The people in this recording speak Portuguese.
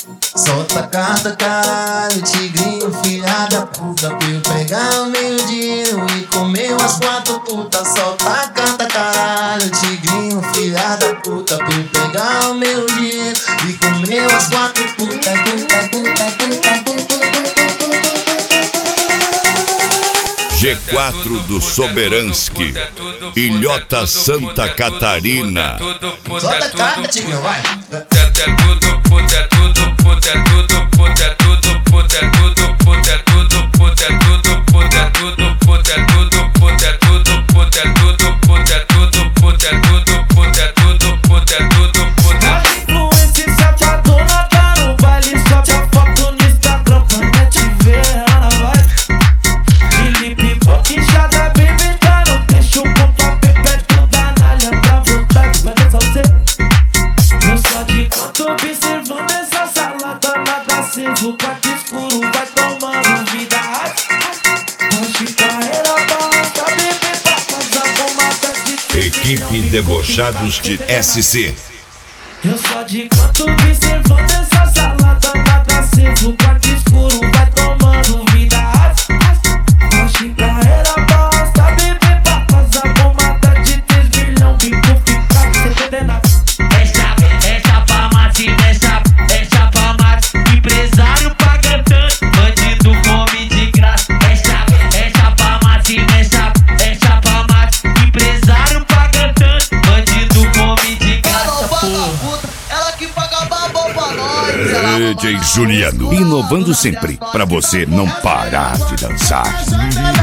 Solta a carta, caralho, tigrinho, filha da puta. Pra eu pegar o meu dinheiro e comer umas 4 putas. Solta a carta, caralho, tigrinho, filha da puta. Pra eu pegar o meu dinheiro e comer umas 4 putas. G4 do Soberansky, Ilhota, Santa Catarina. Solta a carta, tigrinho, vai. Observando essa sala danada, aceso, quarto escuro, vai tomando vida. Hoje carreira basta, beber papas, a pomada de Equipe Debochados de SC. Eu só de canto observando essa sala danada, aceso, quarto escuro, vai tomando vida. Hoje carreira basta, beber papas, a pomada de 3 milhões, bico ficar sem entender nada. Essa pra mate, empresário paga tanto, bandido come de graça. Essa pra mate, empresário paga tanto, bandido come de graça. Puta, ela que paga babão pra nós. DJ Juliano, inovando sempre, pra você não parar de dançar.